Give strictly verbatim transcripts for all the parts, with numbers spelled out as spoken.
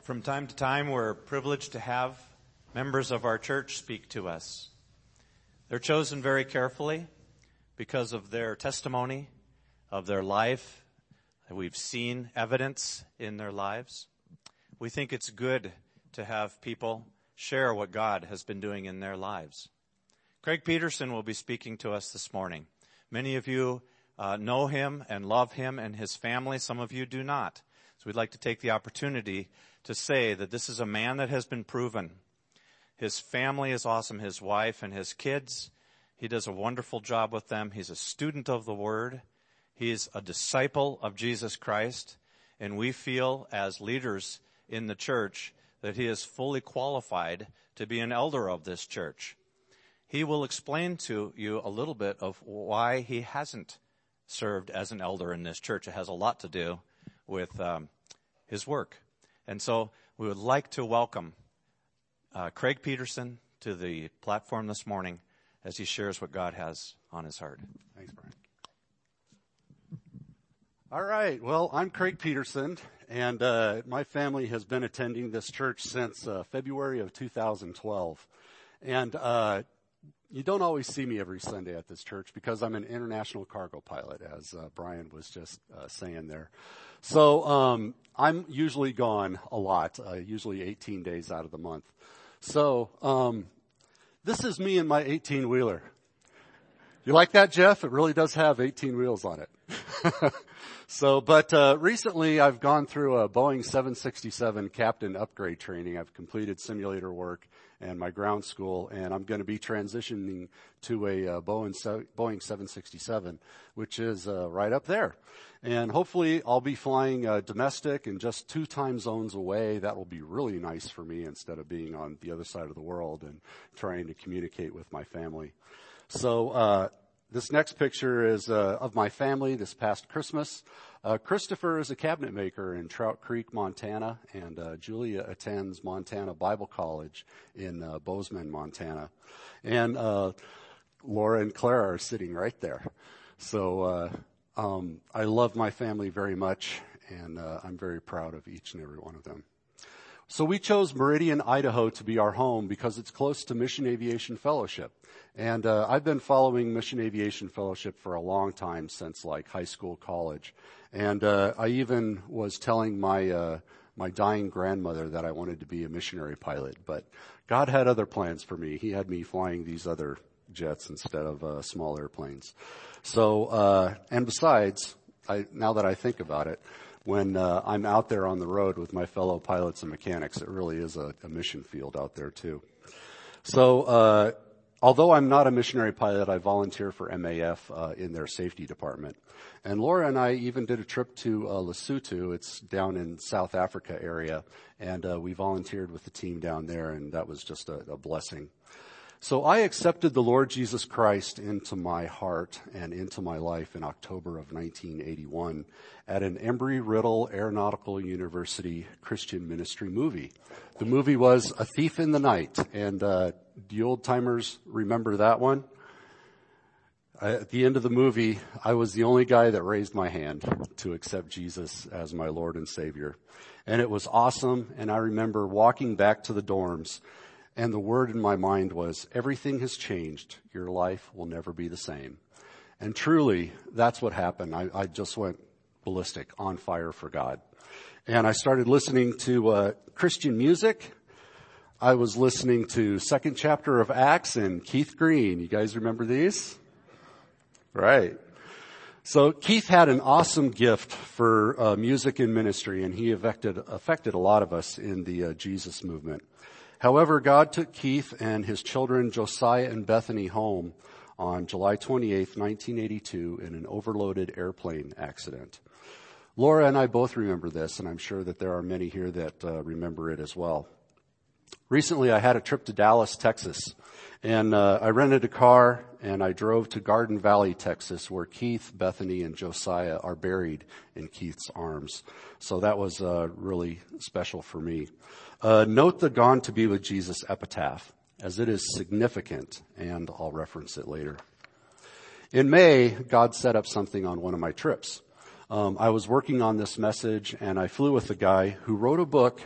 From time to time, we're privileged to have members of our church speak to us. They're chosen very carefully because of their testimony, of their life. We've seen evidence in their lives. We think it's good to have people share what God has been doing in their lives. Craig Peterson will be speaking to us this morning. Many of you uh, know him and love him and his family. Some of you do not. So we'd like to take the opportunity to say that this is a man that has been proven. His family is awesome, his wife and his kids. He does a wonderful job with them. He's a student of the Word. He's a disciple of Jesus Christ. And we feel as leaders in the church that he is fully qualified to be an elder of this church. He will explain to you a little bit of why he hasn't served as an elder in this church. It has a lot to do with um, his work. And so we would like to welcome uh, Craig Peterson to the platform this morning as he shares what God has on his heart. Thanks, Brian. All right. Well, I'm Craig Peterson, and uh, my family has been attending this church since uh, February of two thousand twelve. And uh, you don't always see me every Sunday at this church because I'm an international cargo pilot, as uh, Brian was just uh, saying there. So um, I'm usually gone a lot, uh, usually eighteen days out of the month. So um, this is me and my eighteen-wheeler. You like that, Jeff? It really does have eighteen wheels on it. So, but uh, recently I've gone through a Boeing seven sixty-seven captain upgrade training. I've completed simulator work and my ground school, and I'm going to be transitioning to a uh, Boeing seven sixty-seven, which is uh, right up there. And hopefully I'll be flying uh, domestic and just two time zones away. That will be really nice for me instead of being on the other side of the world and trying to communicate with my family. So uh this next picture is uh, of my family this past Christmas. Uh, Christopher is a cabinet maker in Trout Creek, Montana, and uh, Julia attends Montana Bible College in uh, Bozeman, Montana. And uh, Laura and Clara are sitting right there. So uh, um, I love my family very much, and uh, I'm very proud of each and every one of them. So we chose Meridian, Idaho to be our home because it's close to Mission Aviation Fellowship. And uh, I've been following Mission Aviation Fellowship for a long time, since like high school, college. And uh, I even was telling my uh, my dying grandmother that I wanted to be a missionary pilot. But God had other plans for me. He had me flying these other jets instead of uh, small airplanes. So, uh, and besides, I, now that I think about it, when uh, I'm out there on the road with my fellow pilots and mechanics, it really is a, a mission field out there too. So, uh, although I'm not a missionary pilot, I volunteer for M A F uh, in their safety department. And Laura and I even did a trip to uh, Lesotho. It's down in South Africa area, and uh, we volunteered with the team down there, and that was just a, a blessing. So I accepted the Lord Jesus Christ into my heart and into my life in October of nineteen eighty-one at an Embry-Riddle Aeronautical University Christian ministry movie. The movie was A Thief in the Night, and uh, the old-timers remember that one? I, at the end of the movie, I was the only guy that raised my hand to accept Jesus as my Lord and Savior. And it was awesome, and I remember walking back to the dorms, and the word in my mind was, everything has changed. Your life will never be the same. And truly, that's what happened. I, I just went ballistic, on fire for God. And I started listening to uh, Christian music. I was listening to second chapter of Acts and Keith Green. You guys remember these? Right. So Keith had an awesome gift for uh, music and ministry, and he affected, affected a lot of us in the uh, Jesus movement. However, God took Keith and his children Josiah and Bethany home on July twenty-eighth, nineteen eighty-two in an overloaded airplane accident. Laura and I both remember this, and I'm sure that there are many here that uh, remember it as well. Recently, I had a trip to Dallas, Texas, and uh, I rented a car, and I drove to Garden Valley, Texas, where Keith, Bethany, and Josiah are buried in Keith's arms. So that was uh, really special for me. Uh, note the Gone to Be with Jesus epitaph, as it is significant, and I'll reference it later. In May, God set up something on one of my trips. Um, I was working on this message, and I flew with a guy who wrote a book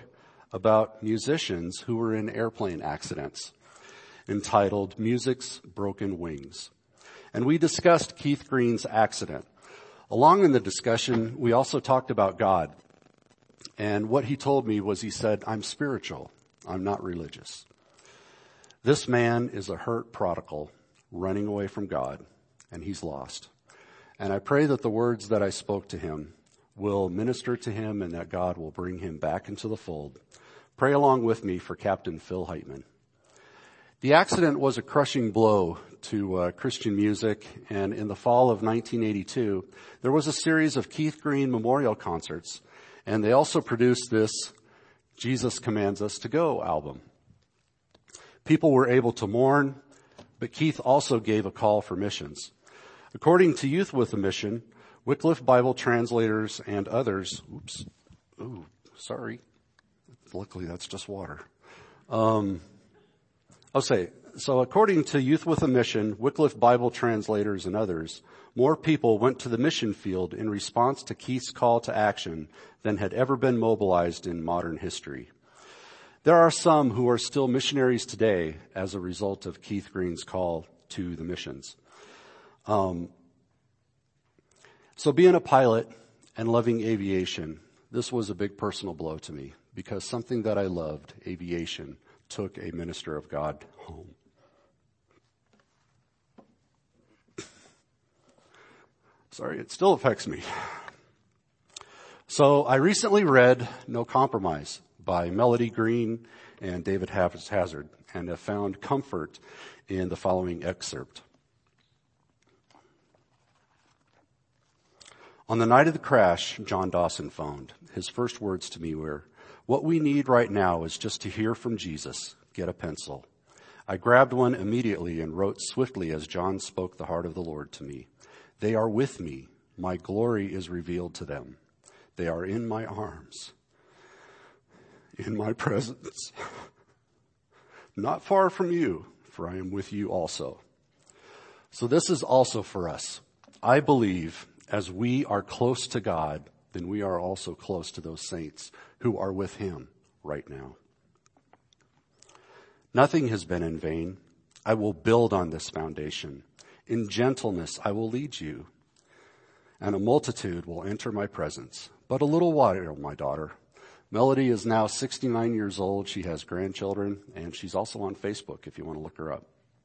about musicians who were in airplane accidents, entitled Music's Broken Wings. And we discussed Keith Green's accident. Along in the discussion, we also talked about God. And what he told me was, he said, I'm spiritual. I'm not religious. This man is a hurt prodigal running away from God, and he's lost. And I pray that the words that I spoke to him will minister to him and that God will bring him back into the fold. Pray along with me for Captain Phil Heitman. The accident was a crushing blow to uh, Christian music, and in the fall of nineteen eighty-two, there was a series of Keith Green memorial concerts, and they also produced this Jesus Commands Us to Go album. People were able to mourn, but Keith also gave a call for missions. According to Youth with a Mission, Wycliffe Bible translators and others, oops, ooh, sorry. Luckily that's just water. Um, I'll say, so according to Youth with a Mission, Wycliffe Bible translators and others, more people went to the mission field in response to Keith's call to action than had ever been mobilized in modern history. There are some who are still missionaries today as a result of Keith Green's call to the missions. Um, so being a pilot and loving aviation, this was a big personal blow to me because something that I loved, aviation, took a minister of God home. Sorry, it still affects me. So I recently read No Compromise by Melody Green and David Hazard, and have found comfort in the following excerpt. On the night of the crash, John Dawson phoned. His first words to me were, "What we need right now is just to hear from Jesus. Get a pencil." I grabbed one immediately and wrote swiftly as John spoke the heart of the Lord to me. "They are with me. My glory is revealed to them. They are in my arms, in my presence. Not far from you, for I am with you also." So this is also for us. I believe as we are close to God, then we are also close to those saints who are with him right now. Nothing has been in vain. I will build on this foundation. In gentleness I will lead you, and a multitude will enter my presence. But a little while, my daughter. Melody is now sixty-nine years old. She has grandchildren, and she's also on Facebook if you want to look her up.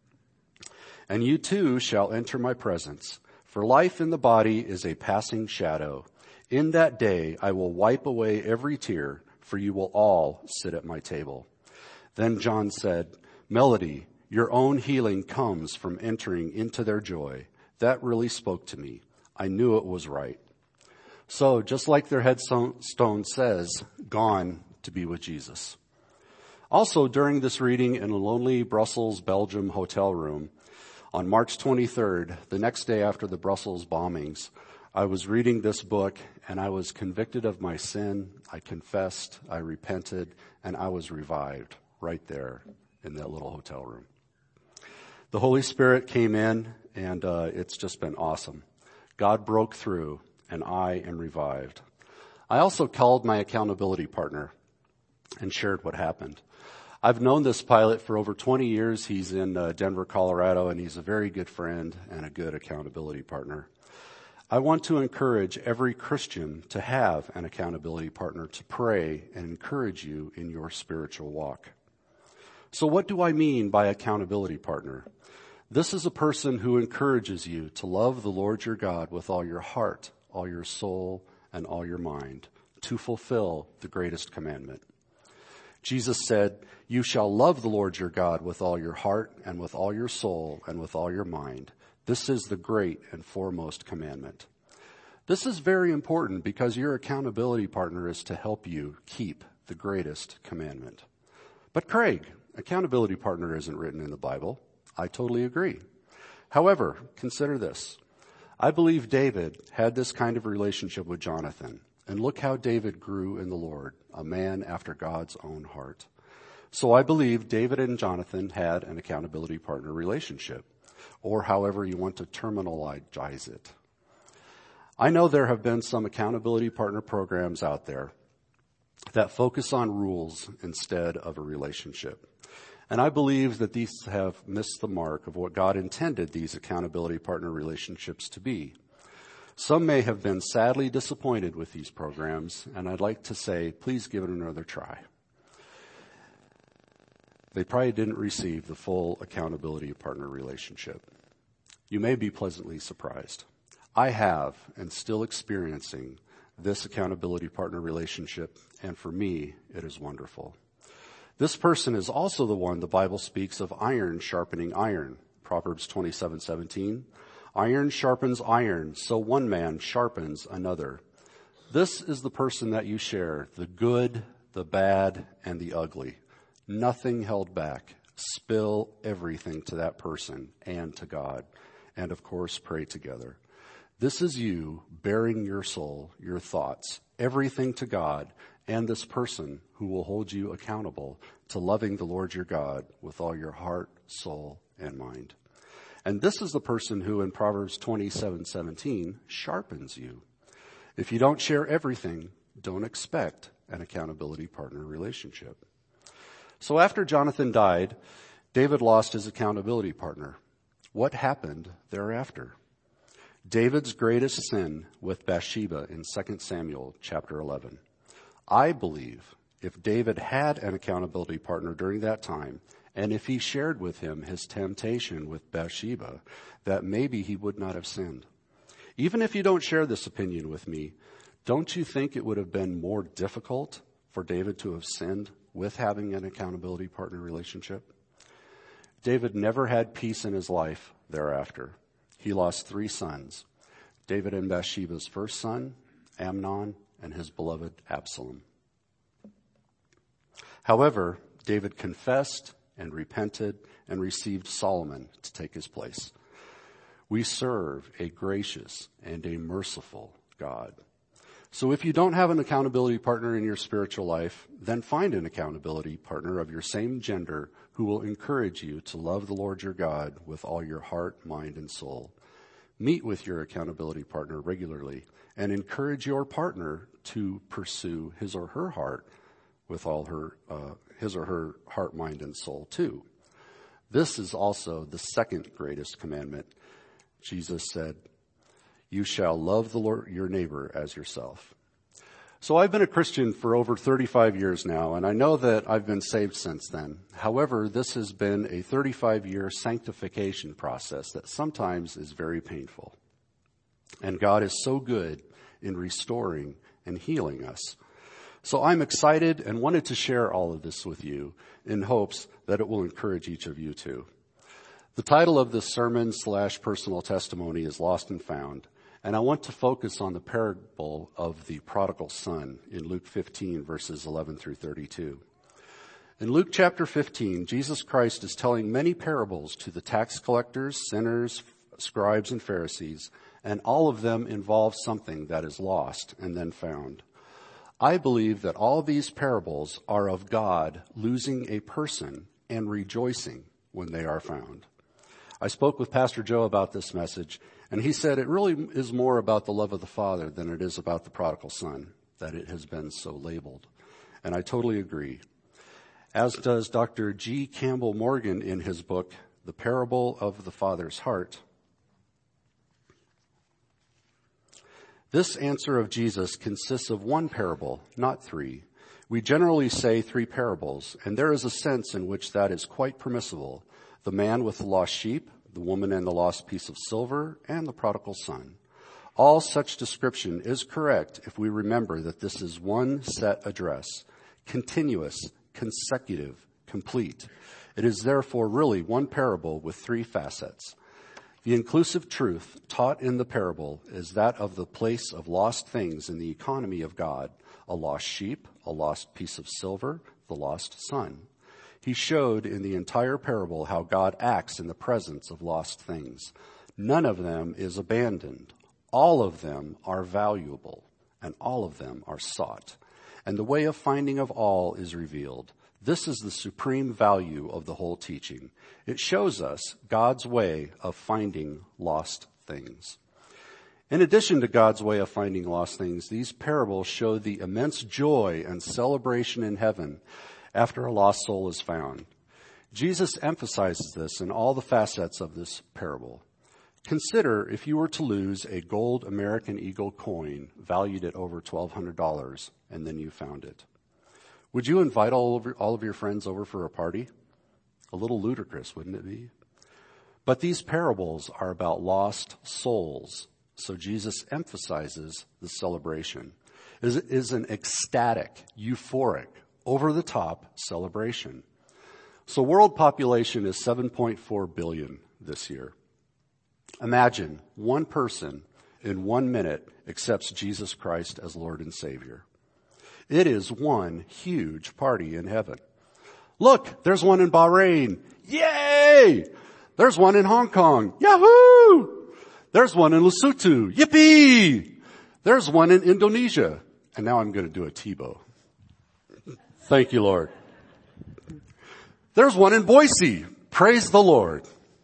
"And you too shall enter my presence. For life in the body is a passing shadow. In that day I will wipe away every tear, for you will all sit at my table." Then John said, "Melody, your own healing comes from entering into their joy." That really spoke to me. I knew it was right. So, just like their headstone says, gone to be with Jesus. Also, during this reading in a lonely Brussels, Belgium hotel room, on March twenty-third, the next day after the Brussels bombings, I was reading this book and I was convicted of my sin. I confessed, I repented, and I was revived right there in that little hotel room. The Holy Spirit came in, and uh, it's just been awesome. God broke through, and I am revived. I also called my accountability partner and shared what happened. I've known this pilot for over twenty years. He's in uh, Denver, Colorado, and he's a very good friend and a good accountability partner. I want to encourage every Christian to have an accountability partner to pray and encourage you in your spiritual walk. So what do I mean by accountability partner? This is a person who encourages you to love the Lord your God with all your heart, all your soul, and all your mind, to fulfill the greatest commandment. Jesus said, "You shall love the Lord your God with all your heart and with all your soul and with all your mind. This is the great and foremost commandment." This is very important because your accountability partner is to help you keep the greatest commandment. But Craig, accountability partner isn't written in the Bible. I totally agree. However, consider this. I believe David had this kind of relationship with Jonathan. And look how David grew in the Lord, a man after God's own heart. So I believe David and Jonathan had an accountability partner relationship, or however you want to terminologize it. I know there have been some accountability partner programs out there that focus on rules instead of a relationship. And I believe that these have missed the mark of what God intended these accountability partner relationships to be. Some may have been sadly disappointed with these programs, and I'd like to say, please give it another try. They probably didn't receive the full accountability partner relationship. You may be pleasantly surprised. I have and still experiencing this accountability partner relationship, and for me, it is wonderful. This person is also the one the Bible speaks of iron sharpening iron. Proverbs twenty-seven seventeen. Iron sharpens iron, so one man sharpens another. This is the person that you share, the good, the bad, and the ugly. Nothing held back. Spill everything to that person and to God. And of course, pray together. This is you bearing your soul, your thoughts, everything to God, and this person who will hold you accountable to loving the Lord your God with all your heart, soul, and mind. And this is the person who in Proverbs twenty-seven seventeen sharpens you. If you don't share everything, don't expect an accountability partner relationship. So after Jonathan died, David lost his accountability partner. What happened thereafter? David's greatest sin with Bathsheba in Second Samuel chapter eleven. I believe if David had an accountability partner during that time, and if he shared with him his temptation with Bathsheba, that maybe he would not have sinned. Even if you don't share this opinion with me, don't you think it would have been more difficult for David to have sinned with having an accountability partner relationship? David never had peace in his life thereafter. He lost three sons, David and Bathsheba's first son, Amnon, and his beloved Absalom. However, David confessed and repented and received Solomon to take his place. We serve a gracious and a merciful God. So if you don't have an accountability partner in your spiritual life, then find an accountability partner of your same gender who will encourage you to love the Lord your God with all your heart, mind, and soul. Meet with your accountability partner regularly and encourage your partner to pursue his or her heart with all her, uh, his or her heart, mind, and soul too. This is also the second greatest commandment. Jesus said, "You shall love the Lord, your neighbor as yourself." So I've been a Christian for over thirty-five years now, and I know that I've been saved since then. However, this has been a thirty-five year sanctification process that sometimes is very painful. And God is so good in restoring and healing us. So I'm excited and wanted to share all of this with you in hopes that it will encourage each of you too. The title of this sermon slash personal testimony is Lost and Found. And I want to focus on the parable of the prodigal son in Luke fifteen, verses eleven through thirty-two. In Luke chapter fifteen, Jesus Christ is telling many parables to the tax collectors, sinners, scribes, and Pharisees, and all of them involve something that is lost and then found. I believe that all these parables are of God losing a person and rejoicing when they are found. I spoke with Pastor Joe about this message, and he said it really is more about the love of the Father than it is about the prodigal son, that it has been so labeled. And I totally agree. As does Doctor G. Campbell Morgan in his book, The Parable of the Father's Heart. This answer of Jesus consists of one parable, not three. We generally say three parables, and there is a sense in which that is quite permissible. The man with the lost sheep, the woman and the lost piece of silver, and the prodigal son. All such description is correct if we remember that this is one set address, continuous, consecutive, complete. It is therefore really one parable with three facets. The inclusive truth taught in the parable is that of the place of lost things in the economy of God, a lost sheep, a lost piece of silver, the lost son. He showed in the entire parable how God acts in the presence of lost things. None of them is abandoned. All of them are valuable, and all of them are sought. And the way of finding of all is revealed. This is the supreme value of the whole teaching. It shows us God's way of finding lost things. In addition to God's way of finding lost things, these parables show the immense joy and celebration in heaven after a lost soul is found. Jesus emphasizes this in all the facets of this parable. Consider if you were to lose a gold American Eagle coin valued at over twelve hundred dollars and then you found it. Would you invite all of, your, all of your friends over for a party? A little ludicrous, wouldn't it be? But these parables are about lost souls, so Jesus emphasizes the celebration. It is an ecstatic, euphoric, over-the-top celebration. So world population is seven point four billion this year. Imagine one person in one minute accepts Jesus Christ as Lord and Savior. It is one huge party in heaven. Look, there's one in Bahrain. Yay! There's one in Hong Kong. Yahoo! There's one in Lesotho. Yippee! There's one in Indonesia. And now I'm going to do a Tebow. Thank you, Lord. There's one in Boise. Praise the Lord.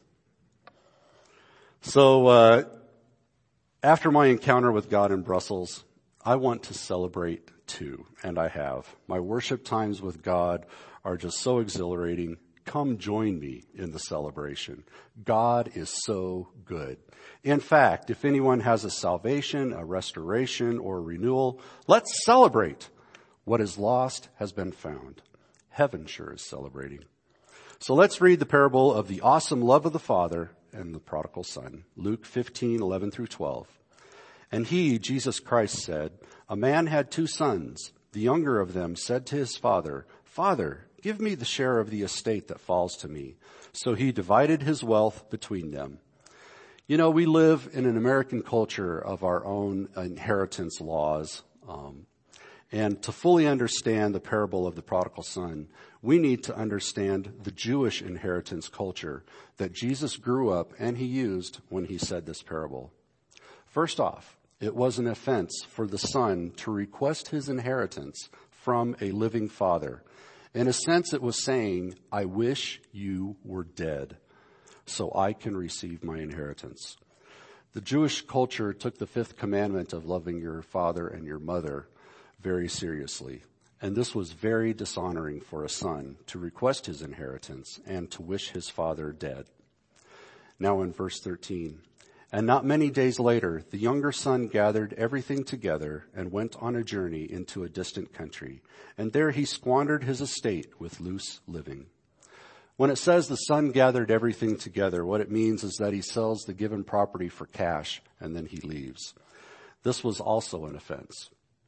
So, uh, after my encounter with God in Brussels, I want to celebrate too, and I have. My worship times with God are just so exhilarating. Come join me in the celebration. God is so good. In fact, if anyone has a salvation, a restoration, or a renewal, let's celebrate. What is lost has been found. Heaven sure is celebrating. So let's read the parable of the awesome love of the Father and the prodigal son. Luke fifteen, eleven through twelve. And he, Jesus Christ, said, a man had two sons. The younger of them said to his father, Father, give me the share of the estate that falls to me. So he divided his wealth between them. You know, we live in an American culture of our own inheritance laws. Um, and to fully understand the parable of the prodigal son, we need to understand the Jewish inheritance culture that Jesus grew up and he used when he said this parable. First off, it was an offense for the son to request his inheritance from a living father. In a sense, it was saying, I wish you were dead so I can receive my inheritance. The Jewish culture took the fifth commandment of loving your father and your mother very seriously. And this was very dishonoring for a son to request his inheritance and to wish his father dead. Now in verse thirteen, and not many days later, the younger son gathered everything together and went on a journey into a distant country. And there he squandered his estate with loose living. When it says the son gathered everything together, what it means is that he sells the given property for cash and then he leaves. This was also an offense.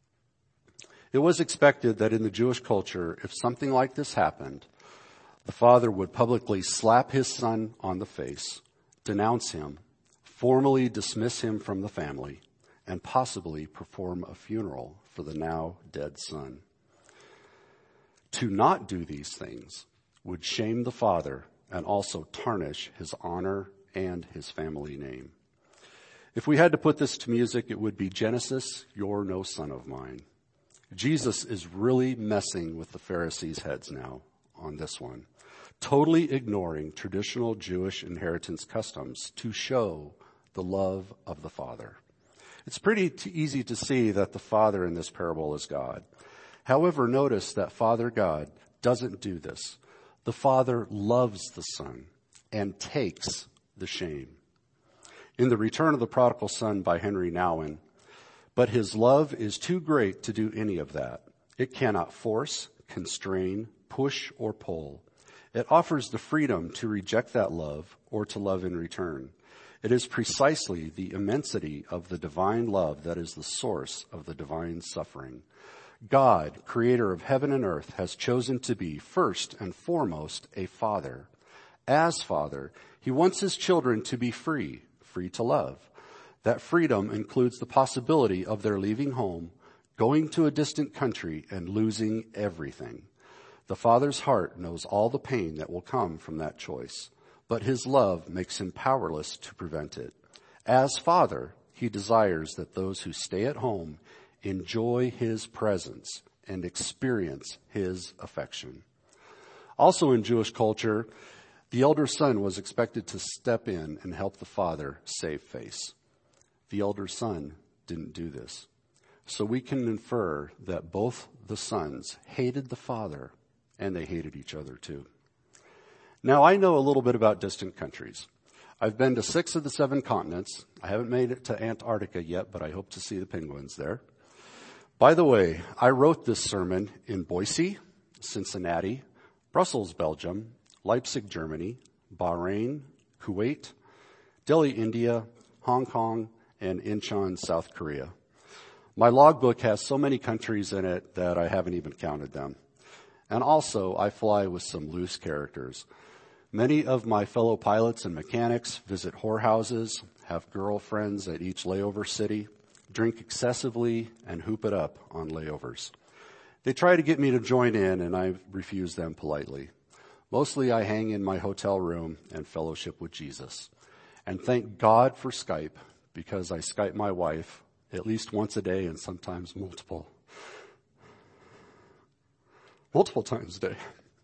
It was expected that in the Jewish culture, if something like this happened, the father would publicly slap his son on the face, denounce him, formally dismiss him from the family, and possibly perform a funeral for the now dead son. To not do these things would shame the father and also tarnish his honor and his family name. If we had to put this to music, it would be Genesis, you're no son of mine. Jesus is really messing with the Pharisees' heads now on this one, totally ignoring traditional Jewish inheritance customs to show the love of the Father. It's pretty t- easy to see that the Father in this parable is God. However, notice that Father God doesn't do this. The Father loves the Son and takes the shame. In The Return of the Prodigal Son by Henry Nouwen, but his love is too great to do any of that. It cannot force, constrain, push, or pull. It offers the freedom to reject that love or to love in return. It is precisely the immensity of the divine love that is the source of the divine suffering. God, creator of heaven and earth, has chosen to be first and foremost a father. As father, he wants his children to be free, free to love. That freedom includes the possibility of their leaving home, going to a distant country, and losing everything. The Father's heart knows all the pain that will come from that choice, but his love makes him powerless to prevent it. As Father, he desires that those who stay at home enjoy his presence and experience his affection. Also in Jewish culture, the elder son was expected to step in and help the father save face. The elder son didn't do this. So we can infer that both the sons hated the father and they hated each other too. Now, I know a little bit about distant countries. I've been to six of the seven continents. I haven't made it to Antarctica yet, but I hope to see the penguins there. By the way, I wrote this sermon in Boise, Cincinnati, Brussels, Belgium, Leipzig, Germany, Bahrain, Kuwait, Delhi, India, Hong Kong, and Incheon, South Korea. My logbook has so many countries in it that I haven't even counted them. And also, I fly with some loose characters. Many of my fellow pilots and mechanics visit whorehouses, have girlfriends at each layover city, drink excessively, and hoop it up on layovers. They try to get me to join in, and I refuse them politely. Mostly I hang in my hotel room and fellowship with Jesus. And thank God for Skype, because I Skype my wife at least once a day and sometimes multiple. Multiple times a day.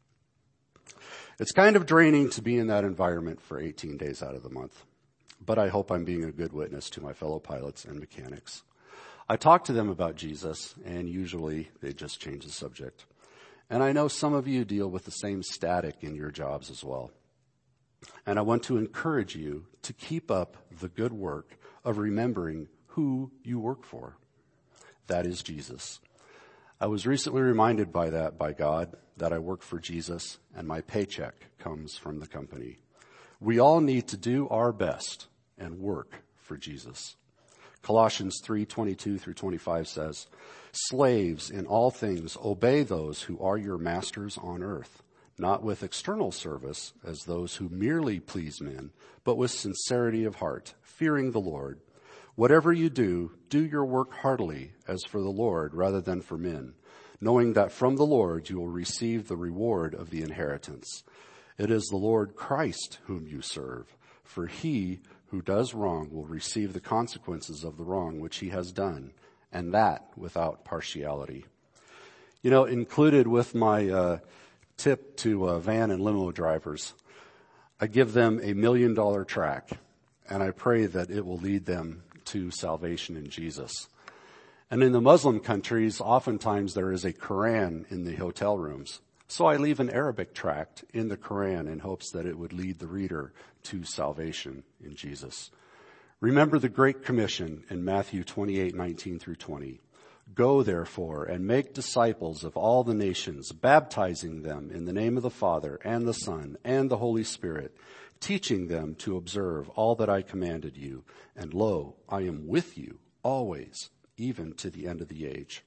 It's kind of draining to be in that environment for eighteen days out of the month. But I hope I'm being a good witness to my fellow pilots and mechanics. I talk to them about Jesus, and usually they just change the subject. And I know some of you deal with the same static in your jobs as well. And I want to encourage you to keep up the good work of remembering who you work for. That is Jesus. I was recently reminded by that by God that I work for Jesus and my paycheck comes from the company. We all need to do our best and work for Jesus. Colossians three twenty-two through twenty-five says, "Slaves, in all things obey those who are your masters on earth, not with external service as those who merely please men, but with sincerity of heart, fearing the Lord. Whatever you do, do your work heartily as for the Lord rather than for men, knowing that from the Lord you will receive the reward of the inheritance. It is the Lord Christ whom you serve, for he who does wrong will receive the consequences of the wrong which he has done, and that without partiality." You know, included with my uh, tip to uh, van and limo drivers, I give them a million dollar tract, and I pray that it will lead them to salvation in Jesus. And in the Muslim countries, oftentimes there is a Quran in the hotel rooms. So I leave an Arabic tract in the Quran in hopes that it would lead the reader to salvation in Jesus. Remember the Great Commission in Matthew twenty-eight nineteen through twenty. "Go therefore and make disciples of all the nations, baptizing them in the name of the Father and the Son and the Holy Spirit, teaching them to observe all that I commanded you. And lo, I am with you always, even to the end of the age."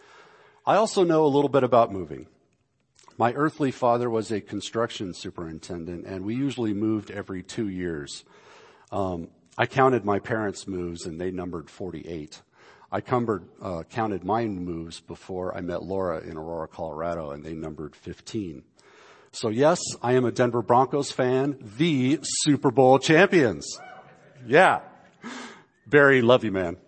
I also know a little bit about moving. My earthly father was a construction superintendent, and we usually moved every two years. Um, I counted my parents' moves, and they numbered forty-eight. I cumbered, uh, counted my moves before I met Laura in Aurora, Colorado, and they numbered fifteen. So yes, I am a Denver Broncos fan, the Super Bowl champions. Yeah. Barry, love you, man.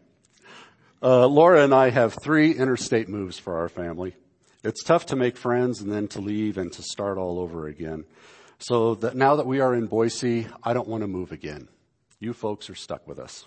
Uh, Laura and I have three interstate moves for our family. It's tough to make friends and then to leave and to start all over again. So that now that we are in Boise, I don't want to move again. You folks are stuck with us.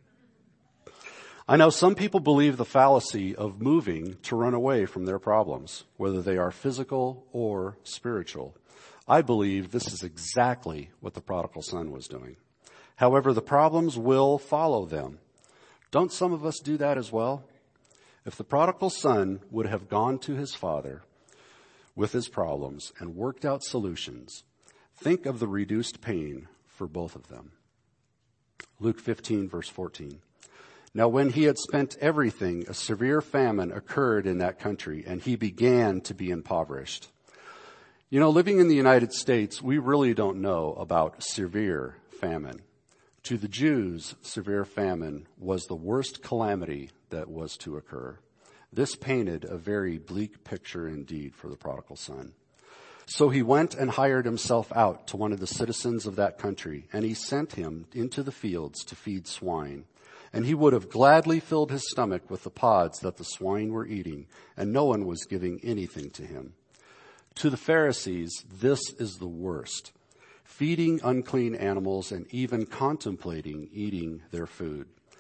I know some people believe the fallacy of moving to run away from their problems, whether they are physical or spiritual. I believe this is exactly what the prodigal son was doing. However, the problems will follow them. Don't some of us do that as well? If the prodigal son would have gone to his father with his problems and worked out solutions, think of the reduced pain for both of them. Luke fifteen, verse fourteen. "Now when he had spent everything, a severe famine occurred in that country, and he began to be impoverished." You know, living in the United States, we really don't know about severe famine. To the Jews, severe famine was the worst calamity that was to occur. This painted a very bleak picture indeed for the prodigal son. So he went and hired himself out to one of the citizens of that country, and he sent him into the fields to feed swine. And he would have gladly filled his stomach with the pods that the swine were eating, and no one was giving anything to him. To the Pharisees, this is the worst. Feeding unclean animals and even contemplating eating their food.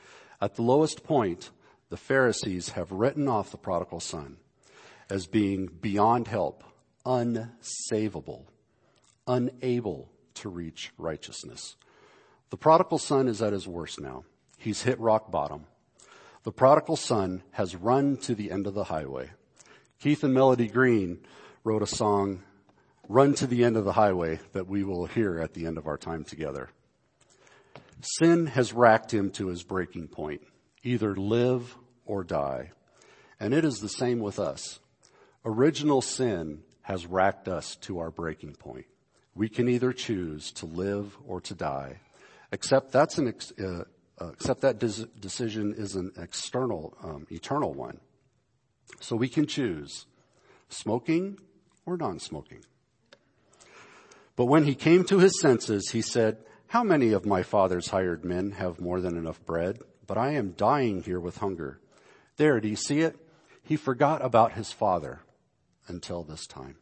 At the lowest point, the Pharisees have written off the prodigal son as being beyond help, unsavable, unable to reach righteousness. The prodigal son is at his worst now. He's hit rock bottom. The prodigal son has run to the end of the highway. Keith and Melody Green wrote a song, Run to the End of the Highway, that we will hear at the end of our time together. Sin has racked him to his breaking point, either live or die. And it is the same with us. Original sin has racked us to our breaking point. We can either choose to live or to die, except that's an ex- uh, uh, except that des- decision is an external, um, eternal one. So we can choose smoking or non-smoking. But when he came to his senses, he said, "How many of my father's hired men have more than enough bread? But I am dying here with hunger." There, do you see it? He forgot about his father until this time.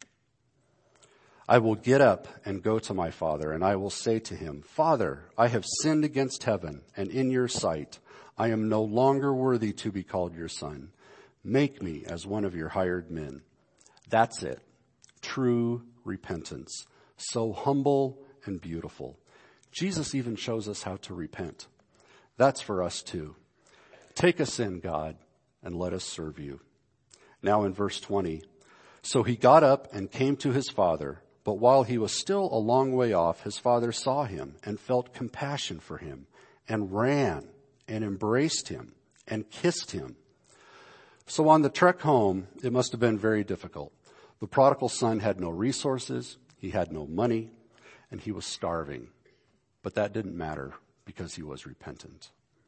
"I will get up and go to my father, and I will say to him, 'Father, I have sinned against heaven and in your sight. I am no longer worthy to be called your son. Make me as one of your hired men.'" That's it. True repentance. So humble and beautiful. Jesus even shows us how to repent. That's for us too. Take us in, God, and let us serve you. Now in verse twenty, "So he got up and came to his father, but while he was still a long way off, his father saw him and felt compassion for him and ran and embraced him and kissed him." So on the trek home, it must have been very difficult. The prodigal son had no resources, he had no money, and he was starving. But that didn't matter because he was repentant.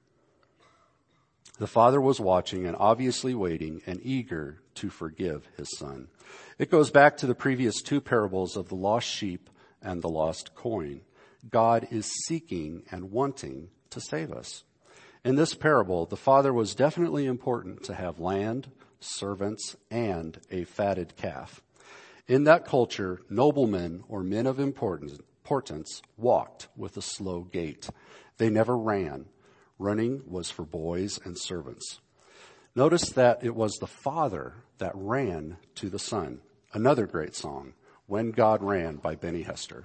The father was watching and obviously waiting and eager to forgive his son. It goes back to the previous two parables of the lost sheep and the lost coin. God is seeking and wanting to save us. In this parable, the father was definitely important to have land, servants, and a fatted calf. In that culture, noblemen or men of importance walked with a slow gait. They never ran. Running was for boys and servants. Notice that it was the father that ran to the son. Another great song, "When God Ran" by Benny Hester.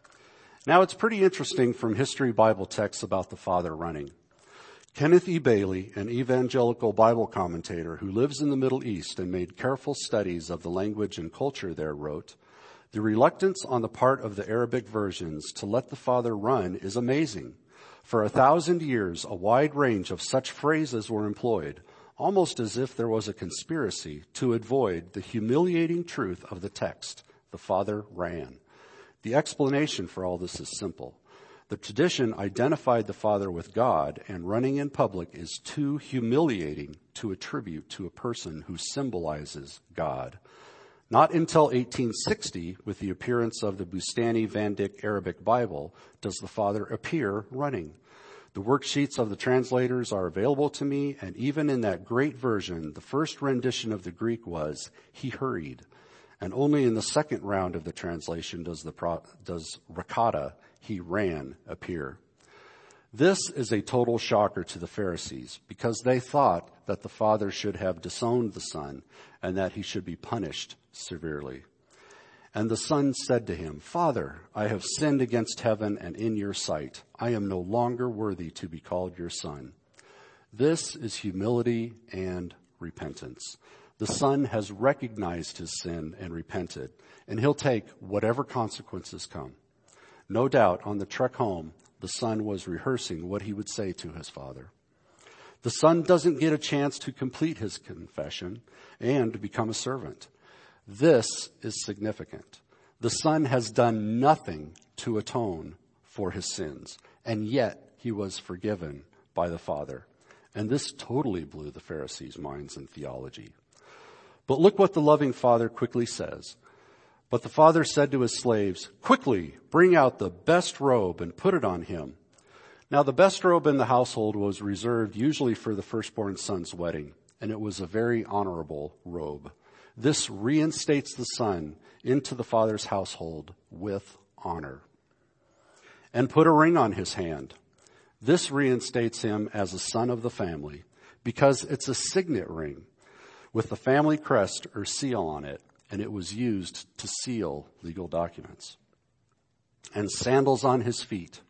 Now it's pretty interesting from history Bible texts about the father running. Kenneth E. Bailey, an evangelical Bible commentator who lives in the Middle East and made careful studies of the language and culture there, wrote, "The reluctance on the part of the Arabic versions to let the father run is amazing. For a thousand years, a wide range of such phrases were employed, almost as if there was a conspiracy to avoid the humiliating truth of the text. The father ran. The explanation for all this is simple. The tradition identified the father with God, and running in public is too humiliating to attribute to a person who symbolizes God. Not until eighteen sixty, with the appearance of the Bustani Van Dyck Arabic Bible, does the father appear running. The worksheets of the translators are available to me, and even in that great version, the first rendition of the Greek was, "He hurried." And only in the second round of the translation does the pro, does rakata, "he ran," appear. This is a total shocker to the Pharisees, because they thought that the father should have disowned the son and that he should be punished severely. And the son said to him, "Father, I have sinned against heaven and in your sight. I am no longer worthy to be called your son." This is humility and repentance. The son has recognized his sin and repented, and he'll take whatever consequences come. No doubt on the trek home, the son was rehearsing what he would say to his father. The son doesn't get a chance to complete his confession and to become a servant. This is significant. The son has done nothing to atone for his sins, and yet he was forgiven by the father. And this totally blew the Pharisees' minds in theology. But look what the loving father quickly says. But the father said to his slaves, "Quickly, bring out the best robe and put it on him." Now the best robe in the household was reserved usually for the firstborn son's wedding, and it was a very honorable robe. This reinstates the son into the father's household with honor. "And put a ring on his hand." This reinstates him as a son of the family because it's a signet ring with the family crest or seal on it, and it was used to seal legal documents. And sandals on his feet.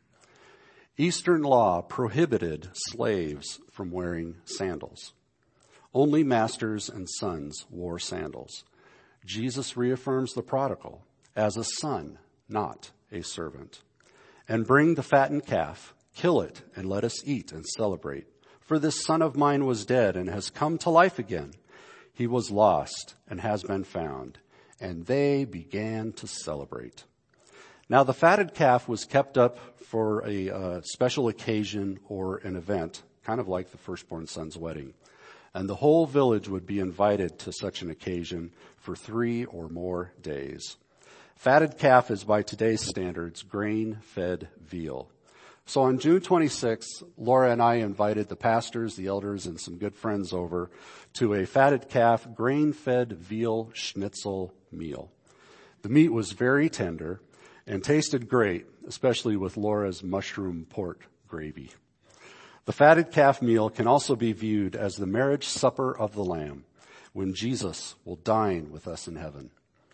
Eastern law prohibited slaves from wearing sandals. Only masters and sons wore sandals. Jesus reaffirms the prodigal as a son, not a servant. And bring the fattened calf, kill it, and let us eat and celebrate. For this son of mine was dead and has come to life again. He was lost and has been found. And they began to celebrate. Now the fatted calf was kept up for a uh, special occasion or an event, kind of like the firstborn son's wedding. And the whole village would be invited to such an occasion for three or more days. Fatted calf is, by today's standards, grain-fed veal. So on June twenty-sixth, Laura and I invited the pastors, the elders, and some good friends over to a fatted calf, grain-fed veal schnitzel meal. The meat was very tender and tasted great, especially with Laura's mushroom pork gravy. The fatted calf meal can also be viewed as the marriage supper of the Lamb, when Jesus will dine with us in heaven.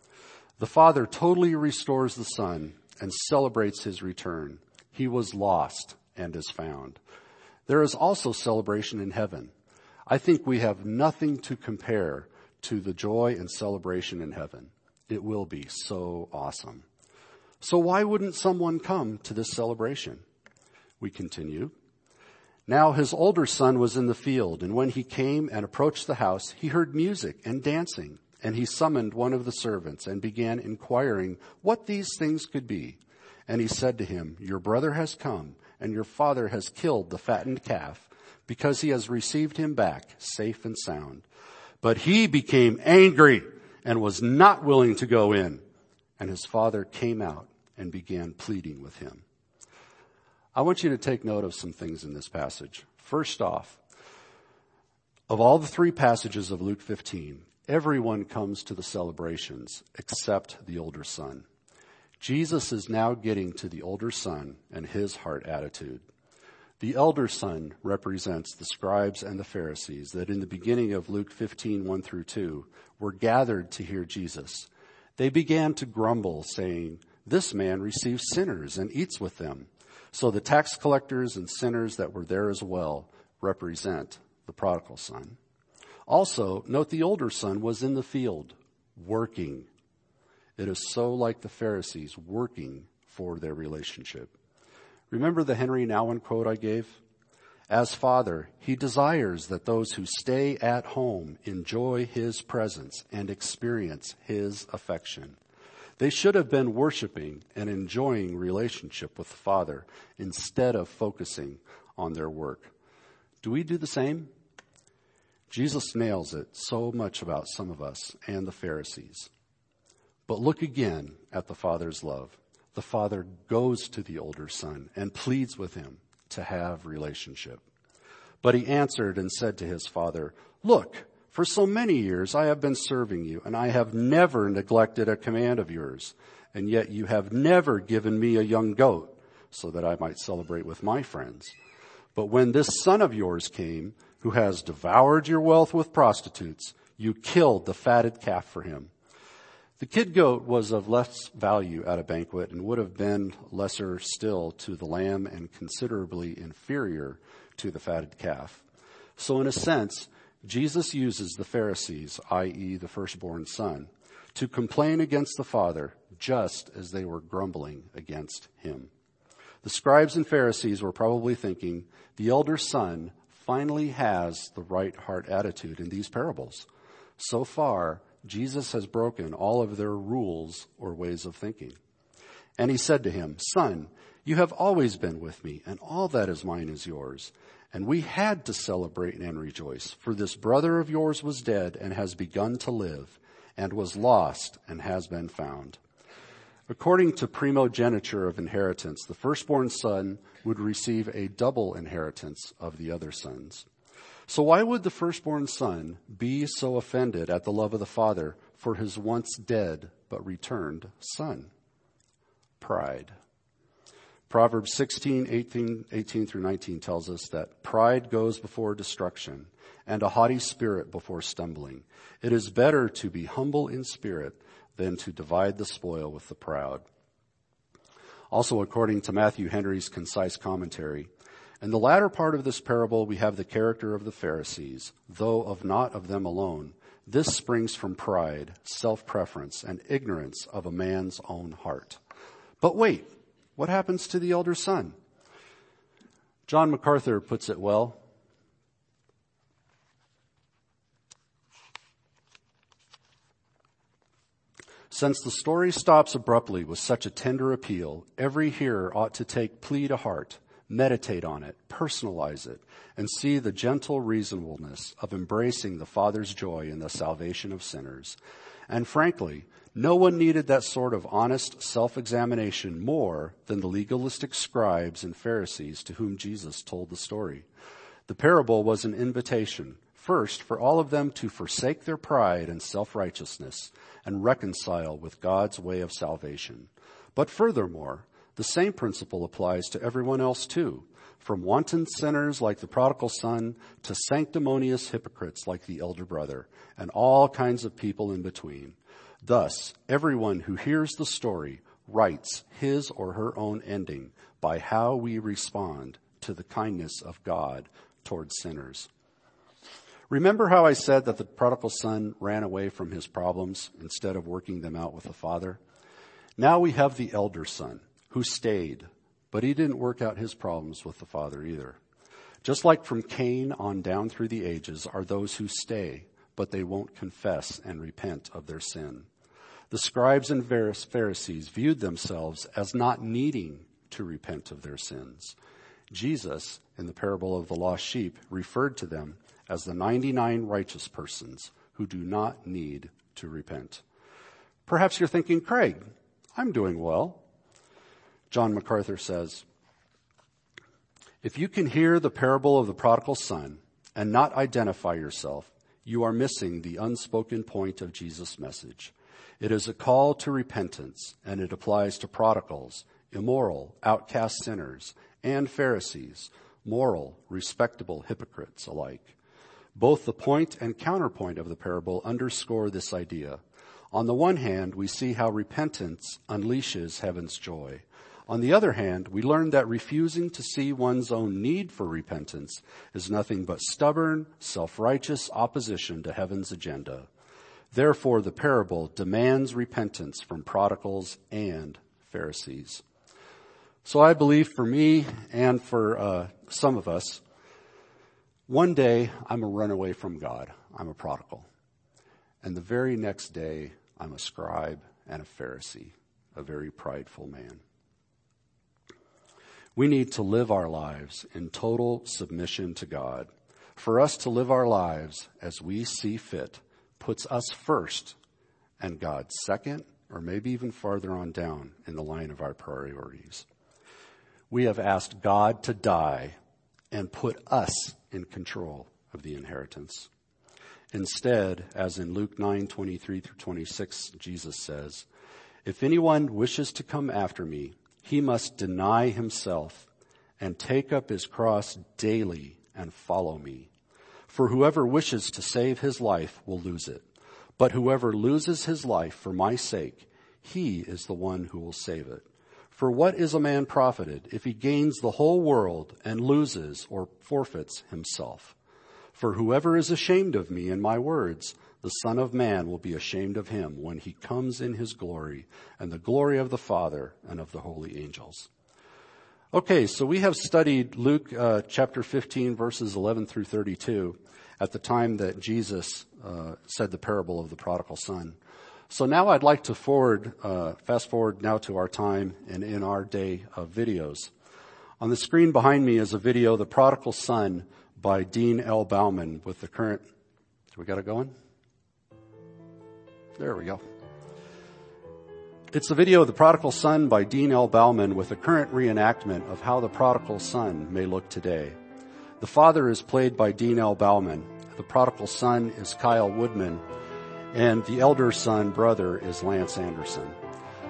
The Father totally restores the Son and celebrates his return. He was lost and is found. There is also celebration in heaven. I think we have nothing to compare to the joy and celebration in heaven. It will be so awesome. So why wouldn't someone come to this celebration? We continue. Now his older son was in the field, and when he came and approached the house, he heard music and dancing. And he summoned one of the servants and began inquiring what these things could be. And he said to him, your brother has come, and your father has killed the fattened calf, because he has received him back safe and sound. But he became angry and was not willing to go in. And his father came out and began pleading with him. I want you to take note of some things in this passage. First off, of all the three passages of Luke fifteen, everyone comes to the celebrations except the older son. Jesus is now getting to the older son and his heart attitude. The elder son represents the scribes and the Pharisees that in the beginning of Luke fifteen, one through two, were gathered to hear Jesus. They began to grumble, saying, this man receives sinners and eats with them. So the tax collectors and sinners that were there as well represent the prodigal son. Also, note the older son was in the field, working. It is so like the Pharisees, working for their relationship. Remember the Henry Nouwen quote I gave? As Father, he desires that those who stay at home enjoy his presence and experience his affection. They should have been worshiping and enjoying relationship with the Father instead of focusing on their work. Do we do the same? Jesus nails it so much about some of us and the Pharisees. But look again at the Father's love. The Father goes to the older son and pleads with him to have relationship. But he answered and said to his father, look, for so many years I have been serving you, and I have never neglected a command of yours. And yet you have never given me a young goat so that I might celebrate with my friends. But when this son of yours came, who has devoured your wealth with prostitutes, you killed the fatted calf for him. The kid goat was of less value at a banquet and would have been lesser still to the lamb and considerably inferior to the fatted calf. So in a sense, Jesus uses the Pharisees, that is the firstborn son, to complain against the Father just as they were grumbling against him. The scribes and Pharisees were probably thinking, the elder son finally has the right heart attitude in these parables. So far, Jesus has broken all of their rules or ways of thinking. And he said to him, son, you have always been with me, and all that is mine is yours. And we had to celebrate and rejoice, for this brother of yours was dead and has begun to live, and was lost and has been found. According to primogeniture of inheritance, the firstborn son would receive a double inheritance of the other sons. So why would the firstborn son be so offended at the love of the Father for his once dead but returned son? Pride. Proverbs sixteen, eighteen, eighteen through nineteen tells us that pride goes before destruction and a haughty spirit before stumbling. It is better to be humble in spirit than to divide the spoil with the proud. Also, according to Matthew Henry's concise commentary, in the latter part of this parable we have the character of the Pharisees, though of not of them alone. This springs from pride, self-preference, and ignorance of a man's own heart. But wait, what happens to the elder son? John MacArthur puts it well. Since the story stops abruptly with such a tender appeal, every hearer ought to take plea to heart, meditate on it, personalize it, and see the gentle reasonableness of embracing the Father's joy in the salvation of sinners. And frankly, no one needed that sort of honest self-examination more than the legalistic scribes and Pharisees to whom Jesus told the story. The parable was an invitation, first, for all of them to forsake their pride and self-righteousness and reconcile with God's way of salvation. But furthermore, the same principle applies to everyone else too, from wanton sinners like the prodigal son to sanctimonious hypocrites like the elder brother, and all kinds of people in between. Thus, everyone who hears the story writes his or her own ending by how we respond to the kindness of God towards sinners. Remember how I said that the prodigal son ran away from his problems instead of working them out with the father? Now we have the elder son who stayed, but he didn't work out his problems with the father either. Just like from Cain on down through the ages are those who stay, but they won't confess and repent of their sin. The scribes and Pharisees viewed themselves as not needing to repent of their sins. Jesus, in the parable of the lost sheep, referred to them as the ninety-nine righteous persons who do not need to repent. Perhaps you're thinking, Craig, I'm doing well. John MacArthur says, if you can hear the parable of the prodigal son and not identify yourself, you are missing the unspoken point of Jesus' message. It is a call to repentance, and it applies to prodigals, immoral, outcast sinners, and Pharisees, moral, respectable hypocrites alike. Both the point and counterpoint of the parable underscore this idea. On the one hand, we see how repentance unleashes heaven's joy. On the other hand, we learn that refusing to see one's own need for repentance is nothing but stubborn, self-righteous opposition to heaven's agenda. Therefore, the parable demands repentance from prodigals and Pharisees. So I believe for me and for uh, some of us, one day I'm a runaway from God. I'm a prodigal. And the very next day, I'm a scribe and a Pharisee, a very prideful man. We need to live our lives in total submission to God. For us to live our lives as we see fit puts us first and God second, or maybe even farther on down in the line of our priorities. We have asked God to die and put us in control of the inheritance. Instead, as in Luke nine, twenty-three through twenty-six, Jesus says, if anyone wishes to come after me, he must deny himself and take up his cross daily and follow me. For whoever wishes to save his life will lose it. But whoever loses his life for my sake, he is the one who will save it. For what is a man profited if he gains the whole world and loses or forfeits himself? For whoever is ashamed of me and my words, the Son of Man will be ashamed of him when he comes in his glory and the glory of the Father and of the holy angels. Okay, so we have studied Luke uh, chapter fifteen, verses eleven through thirty-two at the time that Jesus uh, said the parable of the prodigal son. So now I'd like to forward, uh, fast forward now to our time and in our day of videos. On the screen behind me is a video, The Prodigal Son, by Dean L. Bauman with the current, do we got it going? There we go. It's the video of The Prodigal Son by Dean L. Bauman with a current reenactment of how the prodigal son may look today. The father is played by Dean L. Bauman. The prodigal son is Kyle Woodman. And the elder son, brother, is Lance Anderson.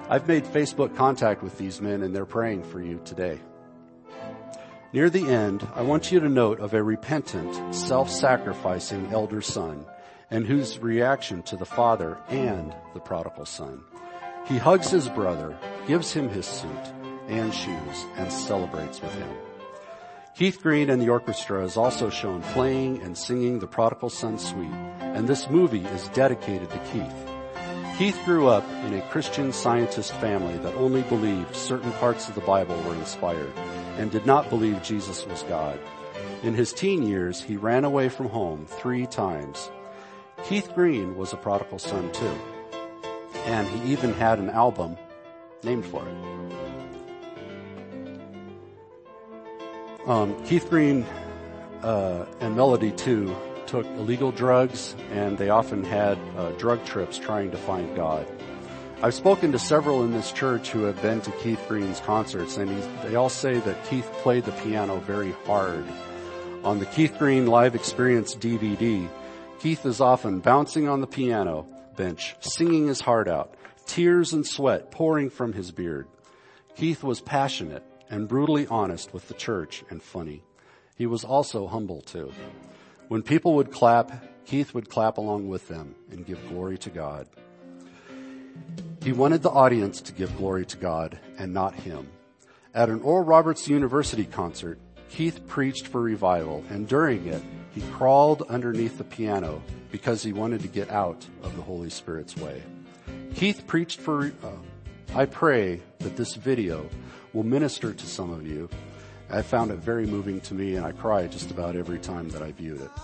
I've made Facebook contact with these men, and they're praying for you today. Near the end, I want you to note of a repentant, self-sacrificing elder son, and whose reaction to the father and the prodigal son. He hugs his brother, gives him his suit and shoes, and celebrates with him. Keith Green and the orchestra is also shown playing and singing the Prodigal Son Suite, and this movie is dedicated to Keith. Keith grew up in a Christian Scientist family that only believed certain parts of the Bible were inspired and did not believe Jesus was God. In his teen years, he ran away from home three times. Keith Green was a prodigal son too, and he even had an album named for it. Um, Keith Green uh, and Melody too took illegal drugs, and they often had uh, drug trips trying to find God. I've spoken to several in this church who have been to Keith Green's concerts, and he's, they all say that Keith played the piano very hard. On the Keith Green Live Experience D V D, Keith is often bouncing on the piano bench, singing his heart out, tears and sweat pouring from his beard. Keith was passionate and brutally honest with the church and funny. He was also humble too. When people would clap, Keith would clap along with them and give glory to God. He wanted the audience to give glory to God and not him. At an Oral Roberts University concert, Keith preached for revival, and during it, he crawled underneath the piano because he wanted to get out of the Holy Spirit's way. Keith preached for, uh, I pray that this video will minister to some of you. I found it very moving to me, and I cry just about every time that I viewed it.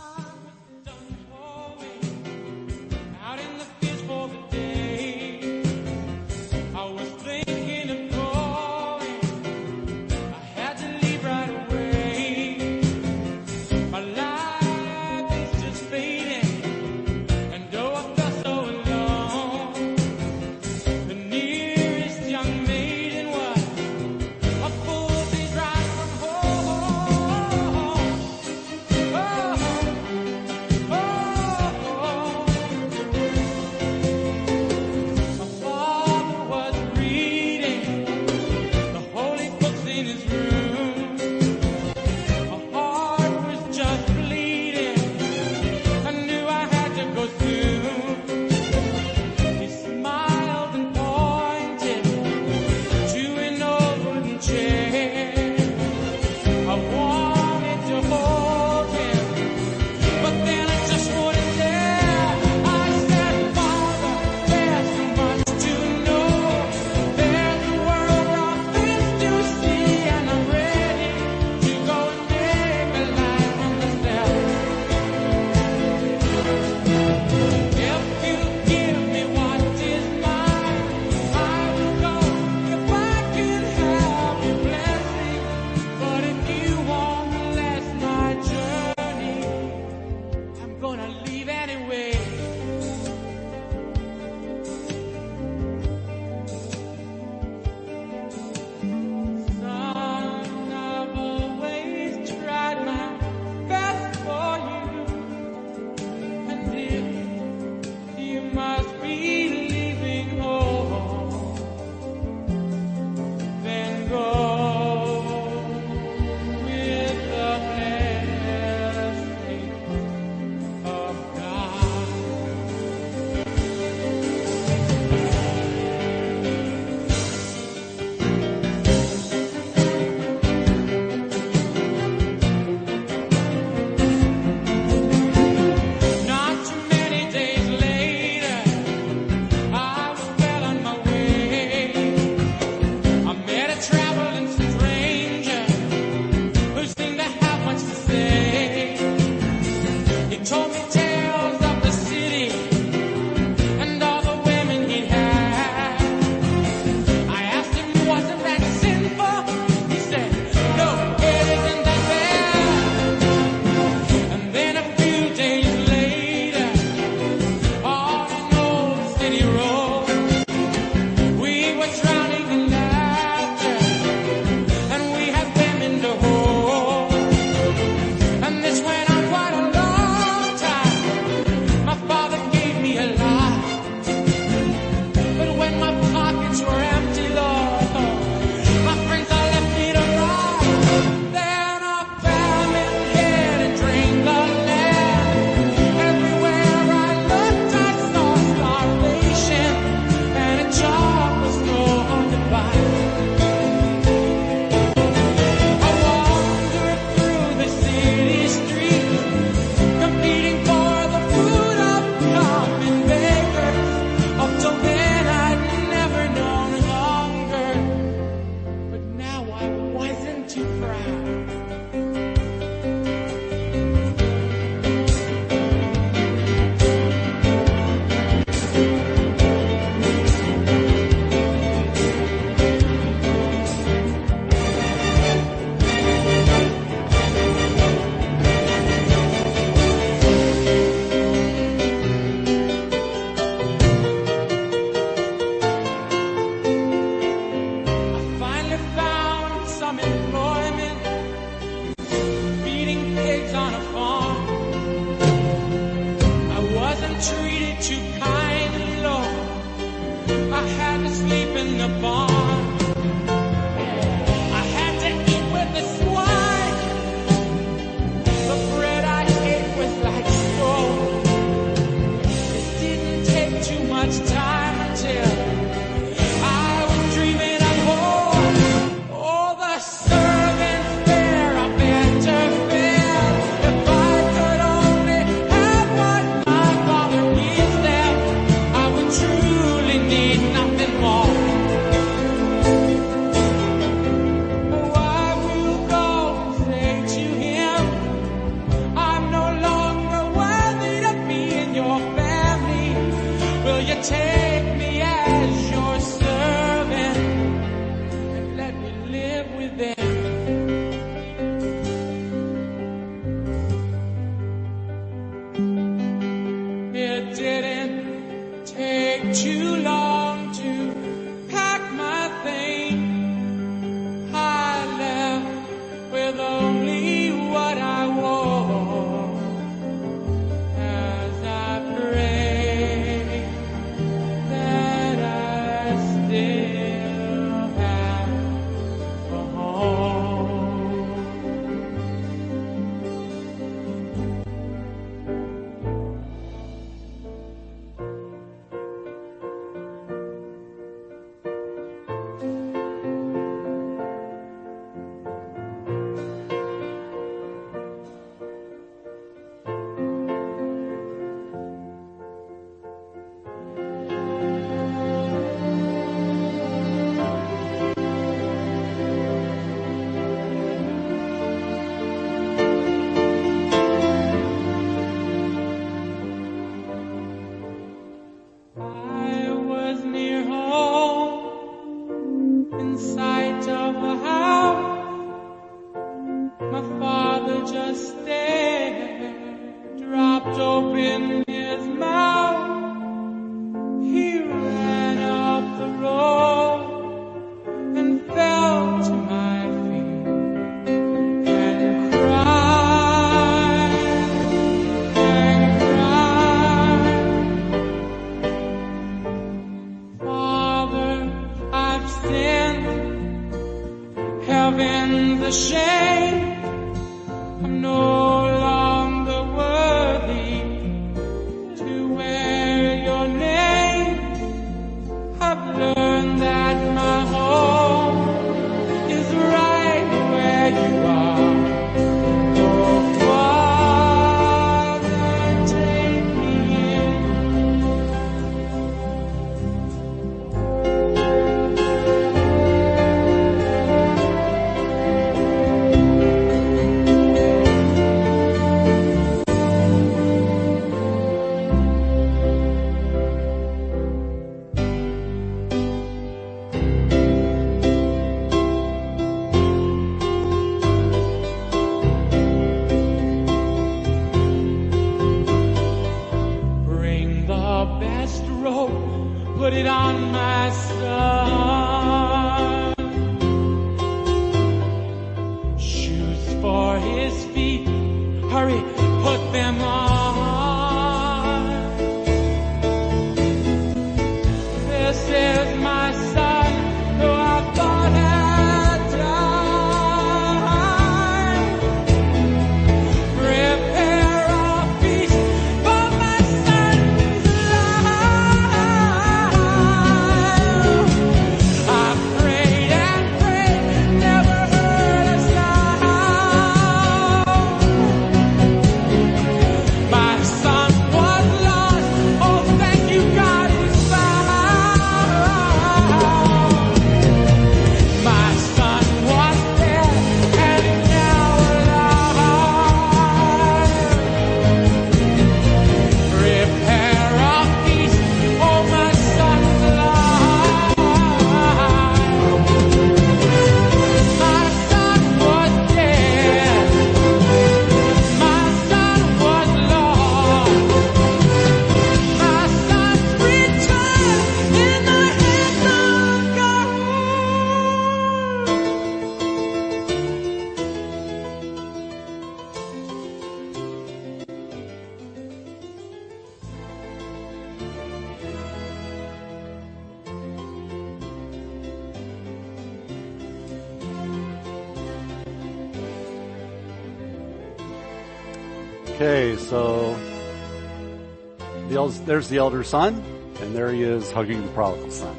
Okay, so the el- there's the elder son, and there he is hugging the prodigal son.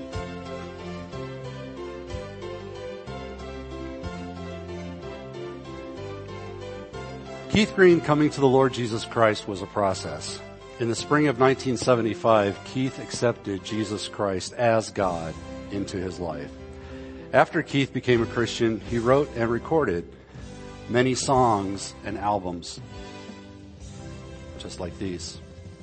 Keith Green coming to the Lord Jesus Christ was a process. In the spring of nineteen seventy-five, Keith accepted Jesus Christ as God into his life. After Keith became a Christian, he wrote and recorded many songs and albums, just like these.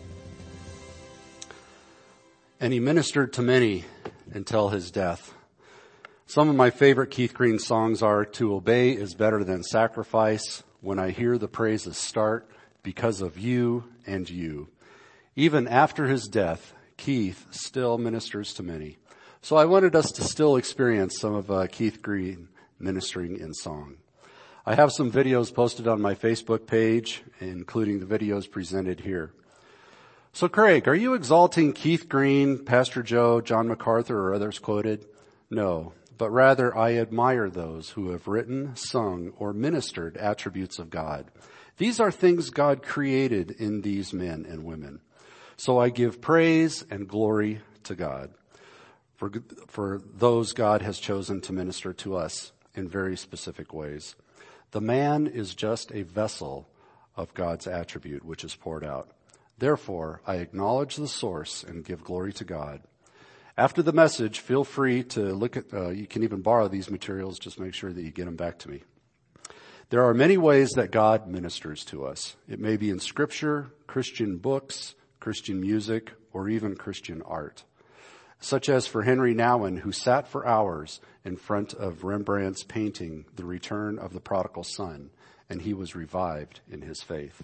And he ministered to many until his death. Some of my favorite Keith Green songs are "To Obey is Better Than Sacrifice," "When I Hear the Praises Start," "Because of You and You." Even after his death, Keith still ministers to many. So I wanted us to still experience some of uh, Keith Green ministering in song. I have some videos posted on my Facebook page, including the videos presented here. So Craig, are you exalting Keith Green, Pastor Joe, John MacArthur, or others quoted? No, but rather I admire those who have written, sung, or ministered attributes of God. These are things God created in these men and women. So I give praise and glory to God for, for those God has chosen to minister to us in very specific ways. The man is just a vessel of God's attribute which is poured out. Therefore, I acknowledge the source and give glory to God. After the message, feel free to look at, uh, you can even borrow these materials, just make sure that you get them back to me. There are many ways that God ministers to us. It may be in scripture, Christian books, Christian music, or even Christian art. Such as for Henry Nouwen, who sat for hours in front of Rembrandt's painting, The Return of the Prodigal Son, and he was revived in his faith.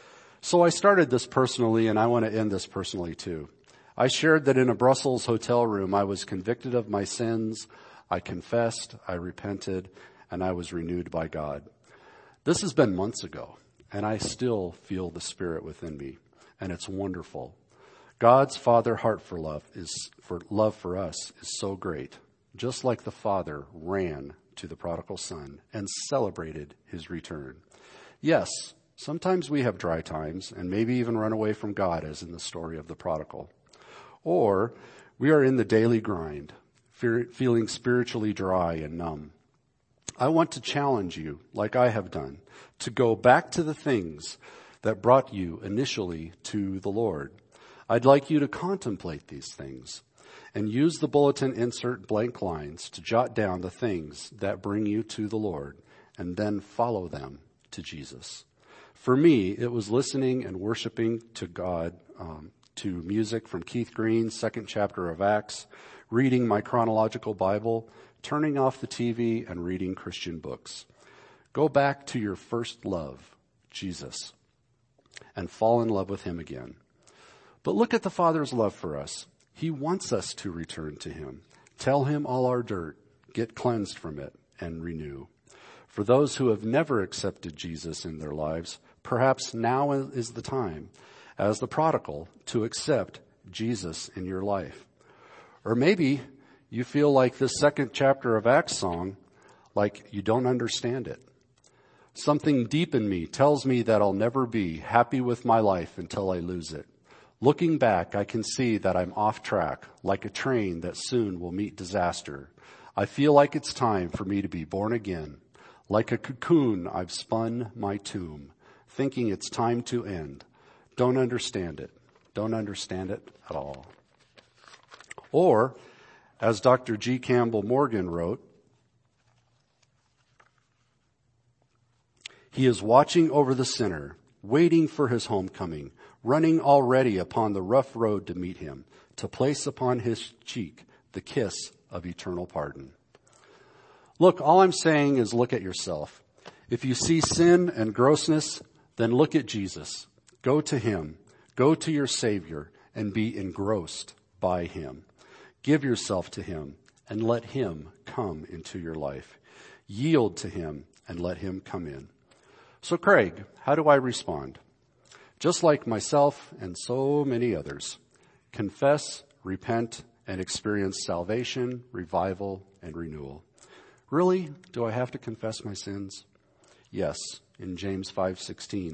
So I started this personally, and I want to end this personally too. I shared that in a Brussels hotel room, I was convicted of my sins, I confessed, I repented, and I was renewed by God. This has been months ago, and I still feel the Spirit within me, and it's wonderful. God's Father heart for love is for love for us is so great. Just like the Father ran to the prodigal son and celebrated his return. Yes, sometimes we have dry times and maybe even run away from God, as in the story of the prodigal. Or we are in the daily grind, feeling spiritually dry and numb. I want to challenge you, like I have done, to go back to the things that brought you initially to the Lord. I'd like you to contemplate these things and use the bulletin insert blank lines to jot down the things that bring you to the Lord and then follow them to Jesus. For me, it was listening and worshiping to God, um, to music from Keith Green's second chapter of Acts, reading my chronological Bible, turning off the T V, and reading Christian books. Go back to your first love, Jesus, and fall in love with him again. But look at the Father's love for us. He wants us to return to him. Tell him all our dirt, get cleansed from it, and renew. For those who have never accepted Jesus in their lives, perhaps now is the time, as the prodigal, to accept Jesus in your life. Or maybe you feel like this second chapter of Acts song, like you don't understand it. Something deep in me tells me that I'll never be happy with my life until I lose it. Looking back, I can see that I'm off track, like a train that soon will meet disaster. I feel like it's time for me to be born again. Like a cocoon, I've spun my tomb, thinking it's time to end. Don't understand it. Don't understand it at all. Or, as Doctor G. Campbell Morgan wrote, he is watching over the sinner, waiting for his homecoming, running already upon the rough road to meet him, to place upon his cheek the kiss of eternal pardon. Look, all I'm saying is look at yourself. If you see sin and grossness, then look at Jesus. Go to him. Go to your Savior and be engrossed by him. Give yourself to him and let him come into your life. Yield to him and let him come in. So Craig, how do I respond? Just like myself and so many others, confess, repent, and experience salvation, revival, and renewal. Really? Do I have to confess my sins? Yes, in James five sixteen.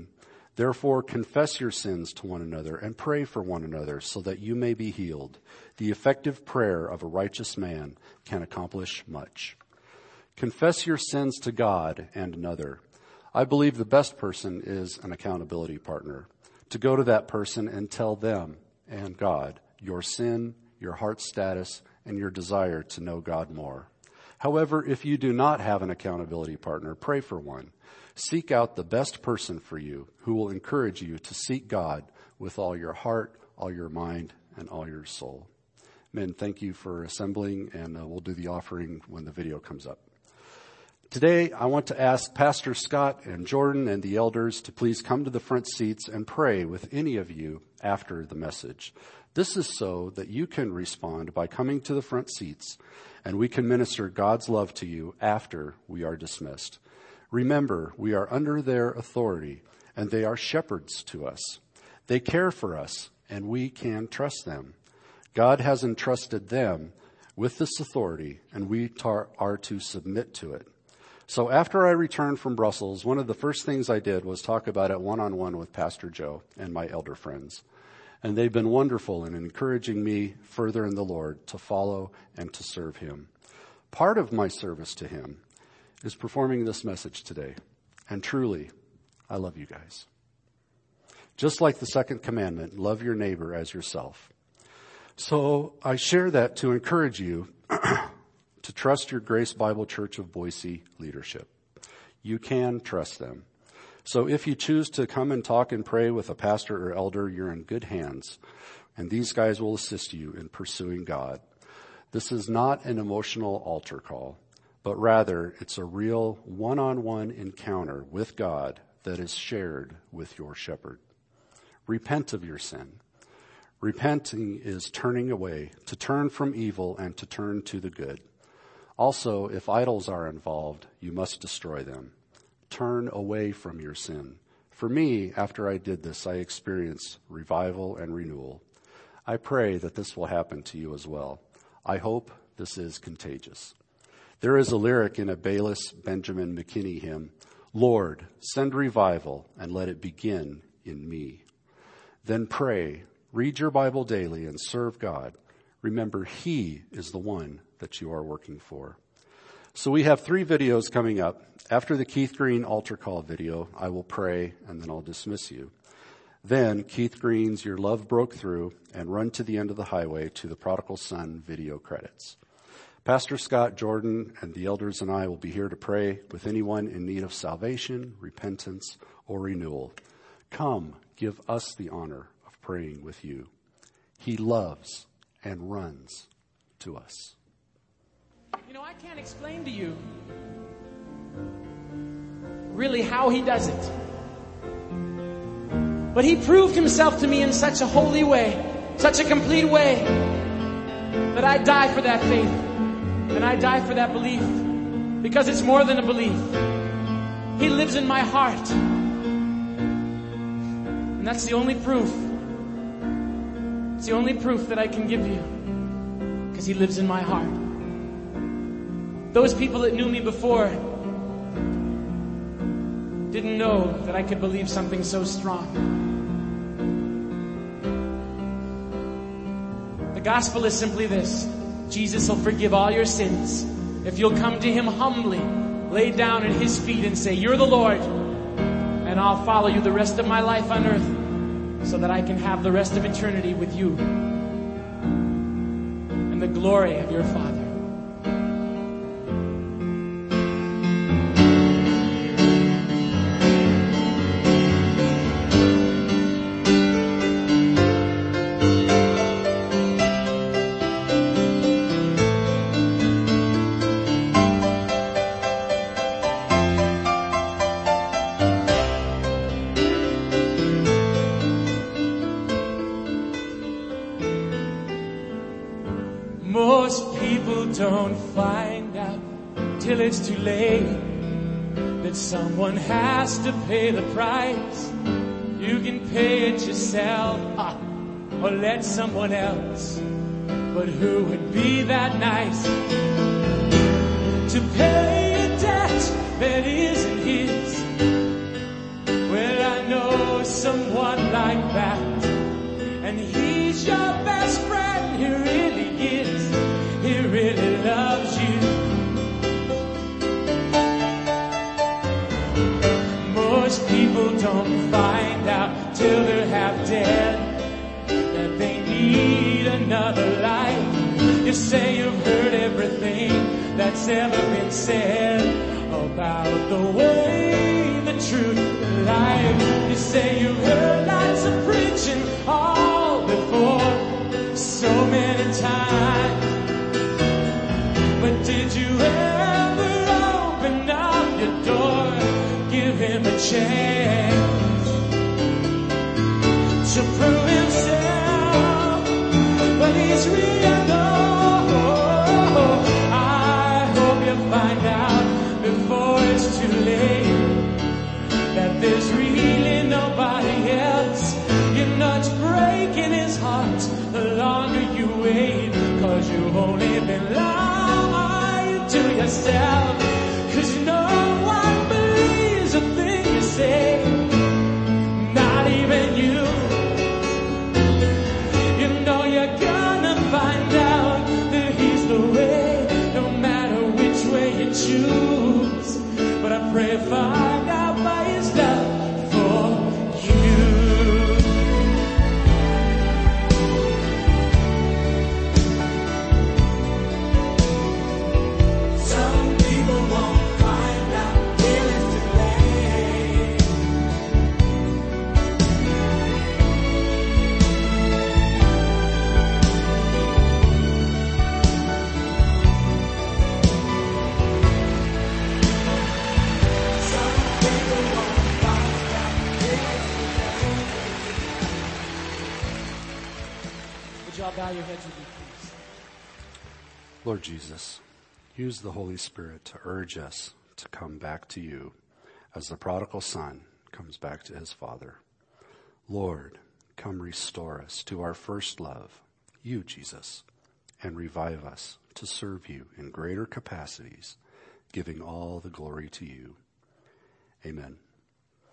Therefore, confess your sins to one another and pray for one another so that you may be healed. The effective prayer of a righteous man can accomplish much. Confess your sins to God and another. I believe the best person is an accountability partner. To go to that person and tell them and God your sin, your heart status, and your desire to know God more. However, if you do not have an accountability partner, pray for one. Seek out the best person for you who will encourage you to seek God with all your heart, all your mind, and all your soul. Men, thank you for assembling, and uh, we'll do the offering when the video comes up. Today, I want to ask Pastor Scott and Jordan and the elders to please come to the front seats and pray with any of you after the message. This is so that you can respond by coming to the front seats, and we can minister God's love to you after we are dismissed. Remember, we are under their authority, and they are shepherds to us. They care for us, and we can trust them. God has entrusted them with this authority, and we tar- are to submit to it. So after I returned from Brussels, one of the first things I did was talk about it one-on-one with Pastor Joe and my elder friends. And they've been wonderful in encouraging me further in the Lord to follow and to serve him. Part of my service to him is performing this message today. And truly, I love you guys. Just like the second commandment, love your neighbor as yourself. So I share that to encourage you to trust your Grace Bible Church of Boise leadership. You can trust them. So if you choose to come and talk and pray with a pastor or elder, you're in good hands. And these guys will assist you in pursuing God. This is not an emotional altar call, but rather it's a real one-on-one encounter with God that is shared with your shepherd. Repent of your sin. Repenting is turning away, to turn from evil and to turn to the good. Also, if idols are involved, you must destroy them. Turn away from your sin. For me, after I did this, I experienced revival and renewal. I pray that this will happen to you as well. I hope this is contagious. There is a lyric in a Bayless Benjamin McKinney hymn, Lord, send revival and let it begin in me. Then pray, read your Bible daily and serve God. Remember, he is the one that you are working for. So we have three videos coming up. After the Keith Green altar call video, I will pray and then I'll dismiss you. Then Keith Green's Your Love Broke Through and Run to the End of the Highway to the Prodigal Son video credits. Pastor Scott, Jordan, and the elders and I will be here to pray with anyone in need of salvation, repentance, or renewal. Come, give us the honor of praying with you. He loves and runs to us. You know, I can't explain to you really how he does it. But he proved himself to me in such a holy way, such a complete way, that I die for that faith. And I die for that belief. Because it's more than a belief. He lives in my heart. And that's the only proof. It's the only proof that I can give you. Because he lives in my heart. Those people that knew me before didn't know that I could believe something so strong. The gospel is simply this. Jesus will forgive all your sins if you'll come to him humbly, lay down at his feet and say, you're the Lord, and I'll follow you the rest of my life on earth so that I can have the rest of eternity with you and the glory of your Father. Don't find out till it's too late that someone has to pay the price. You can pay it yourself or let someone else. But who would be that nice to pay a debt that isn't his? Well, I know another life. You say you've heard everything that's ever been said about the way, the truth, the life. You say you've heard lots of preaching all before, so many times. But did you ever open up your door, give him a chance to prove himself? But he's real, though. I hope you find out before it's too late that there's really nobody else. You know it's breaking his heart the longer you wait, 'cause you've only been lying to yourself. 'Cause no one believes a thing you say, not even you. You know you're gonna find out that he's the way, no matter which way you choose. But I pray you find out by his love for you. Some people won't find out till it's too late. Would y'all bow your heads with me, please? Lord Jesus, use the Holy Spirit to urge us to come back to you as the prodigal son comes back to his father. Lord, come restore us to our first love, you, Jesus, and revive us to serve you in greater capacities, giving all the glory to you. Amen.